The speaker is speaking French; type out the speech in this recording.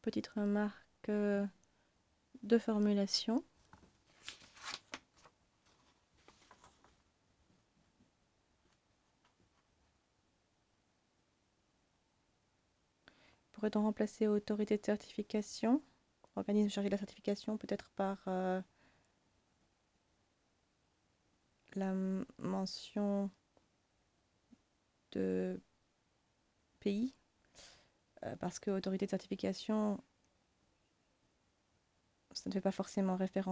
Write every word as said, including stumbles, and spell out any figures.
petite remarque euh, de formulation. Pourrait-on remplacer autorité de certification, organisme chargé de la certification, peut-être par euh, la mention de pays, euh, parce que autorité de certification, ça ne fait pas forcément référence